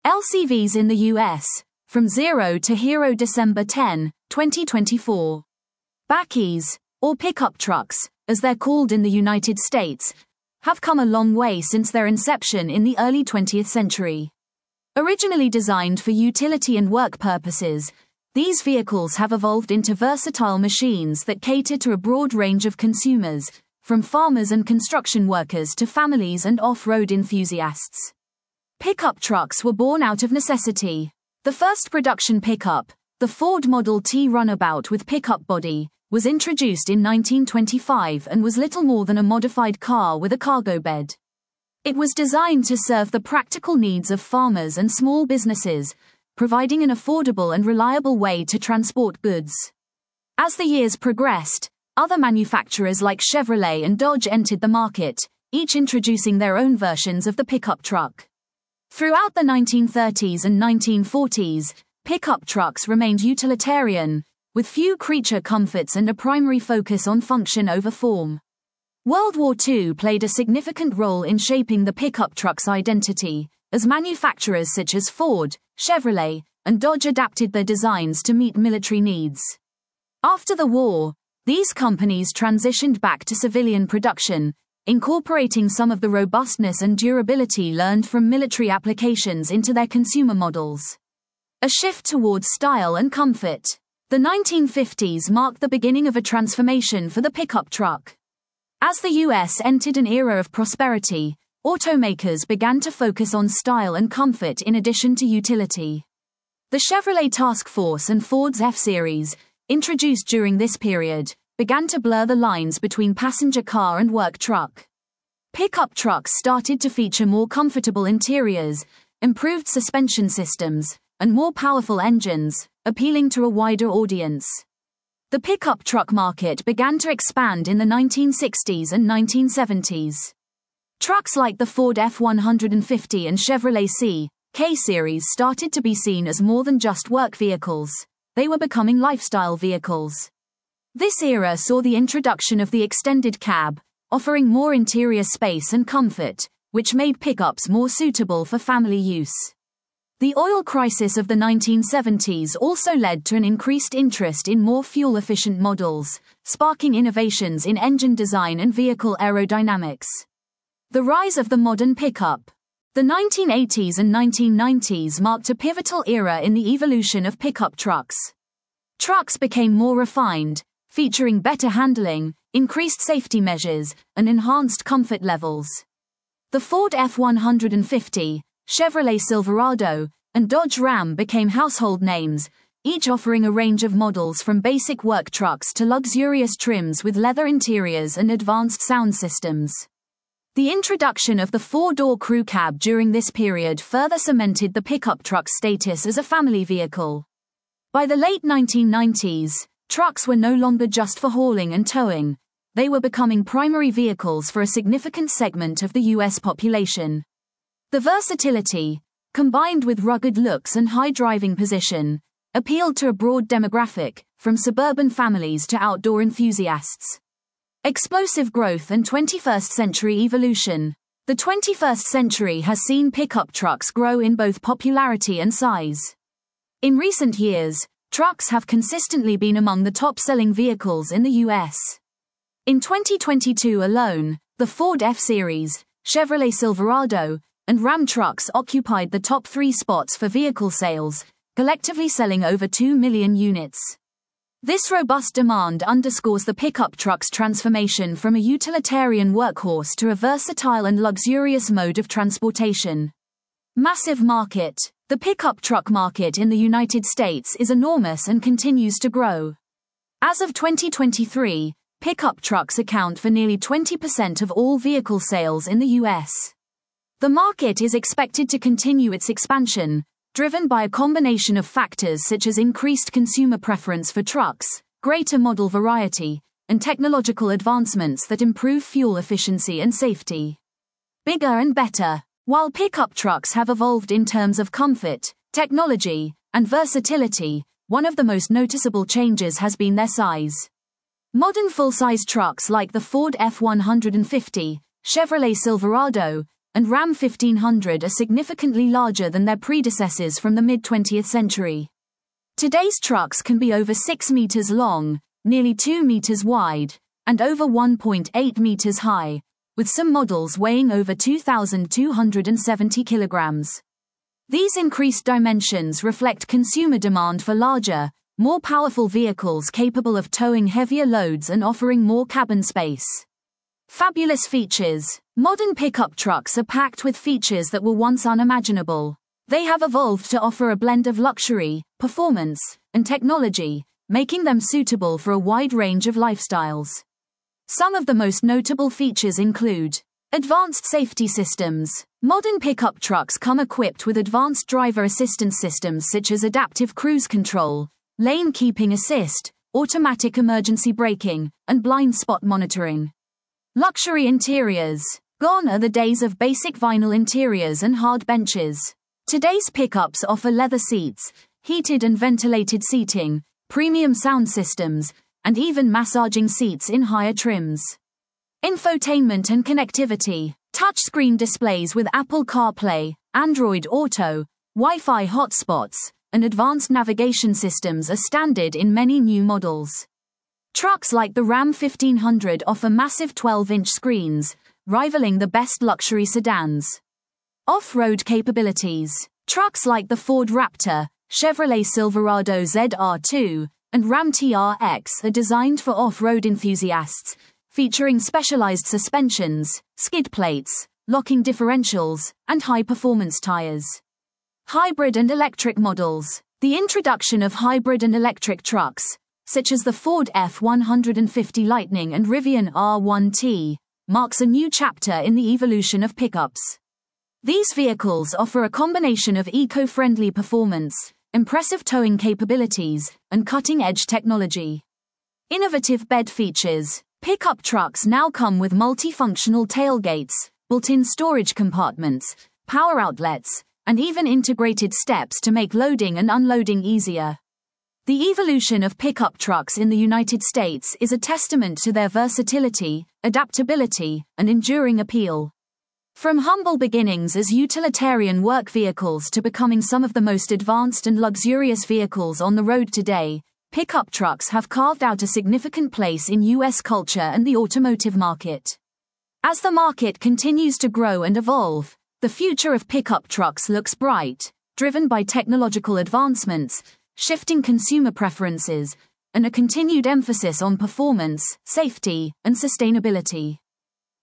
LCVs in the US, from zero to hero December 10, 2024. Bakkies, or pickup trucks, as they're called in the United States, have come a long way since their inception in the early 20th century. Originally designed for utility and work purposes, these vehicles have evolved into versatile machines that cater to a broad range of consumers, from farmers and construction workers to families and off-road enthusiasts. Pickup trucks were born out of necessity. The first production pickup, the Ford Model T runabout with pickup body, was introduced in 1925 and was little more than a modified car with a cargo bed. It was designed to serve the practical needs of farmers and small businesses, providing an affordable and reliable way to transport goods. As the years progressed, other manufacturers like Chevrolet and Dodge entered the market, each introducing their own versions of the pickup truck. Throughout the 1930s and 1940s, pickup trucks remained utilitarian, with few creature comforts and a primary focus on function over form. World War II played a significant role in shaping the pickup truck's identity, as manufacturers such as Ford, Chevrolet, and Dodge adapted their designs to meet military needs. After the war, these companies transitioned back to civilian production, incorporating some of the robustness and durability learned from military applications into their consumer models. A shift towards style and comfort. The 1950s marked the beginning of a transformation for the pickup truck. As the US entered an era of prosperity, automakers began to focus on style and comfort in addition to utility. The Chevrolet Task Force and Ford's F-Series, introduced during this period, began to blur the lines between passenger car and work truck. Pickup trucks started to feature more comfortable interiors, improved suspension systems, and more powerful engines, appealing to a wider audience. The pickup truck market began to expand in the 1960s and 1970s. Trucks like the Ford F-150 and Chevrolet C/K series started to be seen as more than just work vehicles. They were becoming lifestyle vehicles. This era saw the introduction of the extended cab, offering more interior space and comfort, which made pickups more suitable for family use. The oil crisis of the 1970s also led to an increased interest in more fuel-efficient models, sparking innovations in engine design and vehicle aerodynamics. The rise of the modern pickup. The 1980s and 1990s marked a pivotal era in the evolution of pickup trucks. Trucks became more refined, featuring better handling, increased safety measures, and enhanced comfort levels. The Ford F-150, Chevrolet Silverado, and Dodge Ram became household names, each offering a range of models from basic work trucks to luxurious trims with leather interiors and advanced sound systems. The introduction of the four-door crew cab during this period further cemented the pickup truck's status as a family vehicle. By the late 1990s, trucks were no longer just for hauling and towing. They were becoming primary vehicles for a significant segment of the US population. The versatility, combined with rugged looks and high driving position, appealed to a broad demographic, from suburban families to outdoor enthusiasts. Explosive growth and 21st century evolution. The 21st century has seen pickup trucks grow in both popularity and size. In recent years, trucks have consistently been among the top-selling vehicles in the US. In 2022 alone, the Ford F-Series, Chevrolet Silverado, and Ram trucks occupied the top 3 spots for vehicle sales, collectively selling over 2 million units. This robust demand underscores the pickup truck's transformation from a utilitarian workhorse to a versatile and luxurious mode of transportation. Massive market. The pickup truck market in the United States is enormous and continues to grow. As of 2023, pickup trucks account for nearly 20% of all vehicle sales in the US. The market is expected to continue its expansion, driven by a combination of factors such as increased consumer preference for trucks, greater model variety, and technological advancements that improve fuel efficiency and safety. Bigger and better. While pickup trucks have evolved in terms of comfort, technology, and versatility, one of the most noticeable changes has been their size. Modern full-size trucks like the Ford F-150, Chevrolet Silverado, and Ram 1500 are significantly larger than their predecessors from the mid-20th century. Today's trucks can be over 6 meters long, nearly 2 meters wide, and over 1.8 meters high, with some models weighing over 2,270 kilograms. These increased dimensions reflect consumer demand for larger, more powerful vehicles capable of towing heavier loads and offering more cabin space. Fabulous features. Modern pickup trucks are packed with features that were once unimaginable. They have evolved to offer a blend of luxury, performance, and technology, making them suitable for a wide range of lifestyles. Some of the most notable features include advanced safety systems. Modern pickup trucks come equipped with advanced driver assistance systems such as adaptive cruise control, lane keeping assist, automatic emergency braking, and blind spot monitoring. Luxury interiors. Gone are the days of basic vinyl interiors and hard benches. Today's pickups offer leather seats, heated and ventilated seating, premium sound systems, and even massaging seats in higher trims. Infotainment and connectivity. Touchscreen displays with Apple CarPlay, Android Auto, Wi-Fi hotspots, and advanced navigation systems are standard in many new models. Trucks like the Ram 1500 offer massive 12-inch screens, rivaling the best luxury sedans. Off-road capabilities. Trucks like the Ford Raptor, Chevrolet Silverado ZR2, and Ram TRX are designed for off-road enthusiasts, featuring specialized suspensions, skid plates, locking differentials, and high-performance tires. Hybrid and electric models. The introduction of hybrid and electric trucks, such as the Ford F-150 Lightning and Rivian R1T, marks a new chapter in the evolution of pickups. These vehicles offer a combination of eco-friendly performance, impressive towing capabilities, and cutting-edge technology. Innovative bed features. Pickup trucks now come with multifunctional tailgates, built-in storage compartments, power outlets, and even integrated steps to make loading and unloading easier. The evolution of pickup trucks in the United States is a testament to their versatility, adaptability, and enduring appeal. From humble beginnings as utilitarian work vehicles to becoming some of the most advanced and luxurious vehicles on the road today, pickup trucks have carved out a significant place in U.S. culture and the automotive market. As the market continues to grow and evolve, the future of pickup trucks looks bright, driven by technological advancements, shifting consumer preferences, and a continued emphasis on performance, safety, and sustainability.